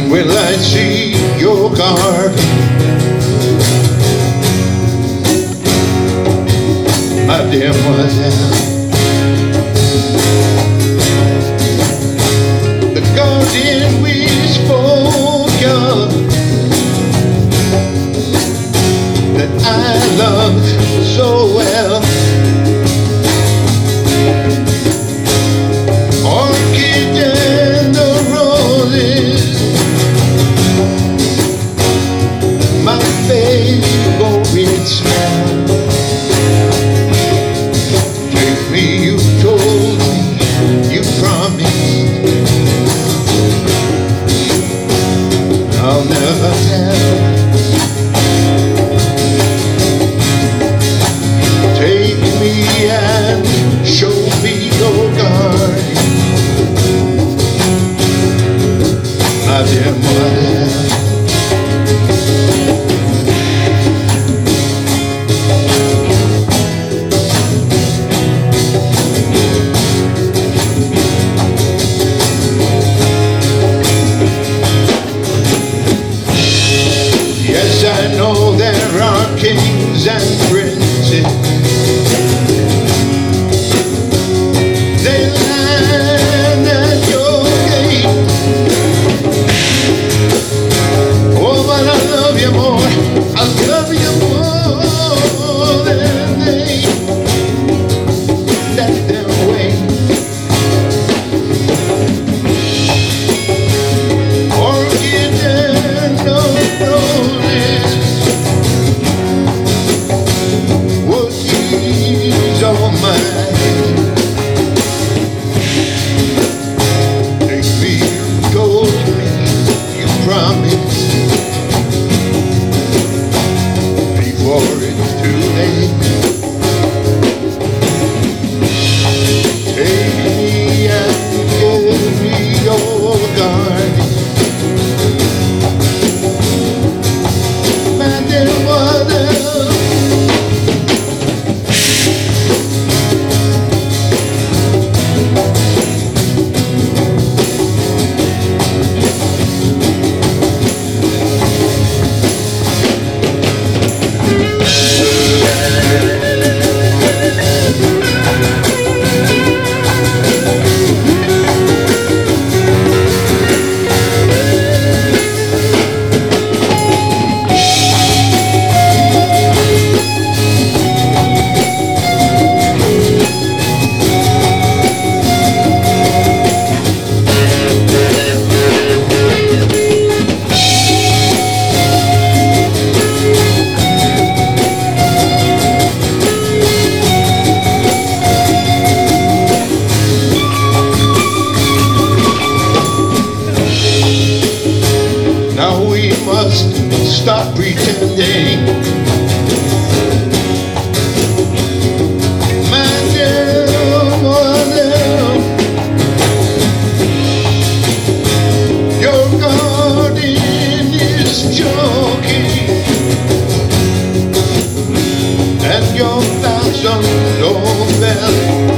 Will I see your garden, my demoiselle? The garden we spoke of, that I loved so well. Orchid and the roses, my favorite smell. Take me, you told me, you promised, I'll never tell. Take me and show me your garden, my demoiselle. Yes, I know there are kings and princes, they land at your gate. Oh, but I love you more, I love you more than they let them wait. Orchid and no roses would ease all mine. Take me, you told me, you promised, before it's too late. Take me and give me your garden, my demoiselle. Now we must stop pretending, my demoiselle. Your garden is choking, and your fashion Nobel.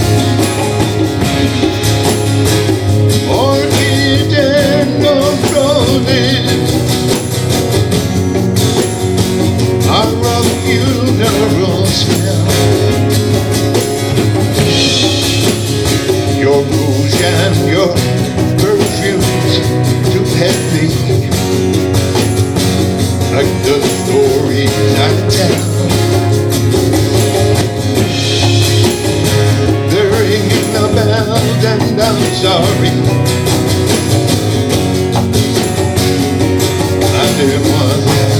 Orchid and no roses are a funeral smell. Your rouge and your perfumes too heavy, like the stories I tell. They're ringing the bells and I'm sorry, my demoiselle.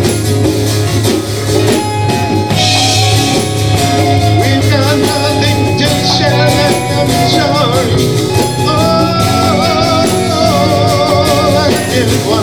We've got nothing to share, I'm sorry. Oh, my demoiselle.